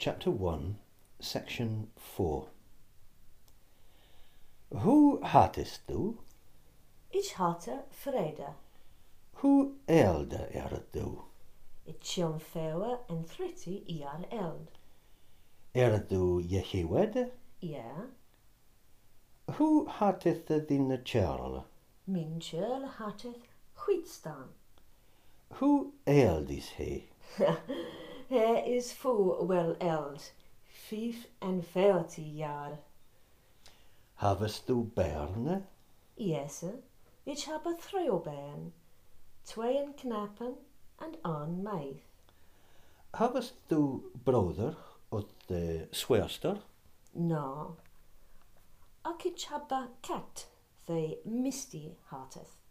Chapter 1, Section 4. Hoe hattest du? Ich hatte vrede. Hoe elde du? Ik tjon 34 jaar oud. Du jehiwed? Ja, Hoe hattest dine kjærle? min kjøl hatte goed staan. Hoe eldis he? Hij is voor wel oud. 45 jaar. Havest du berne? Jesse, ik heb 3 baan. 2 knappen en 1 meid. Havest du broder och svärster? No. Ook ik heb kat, die Misty hateth.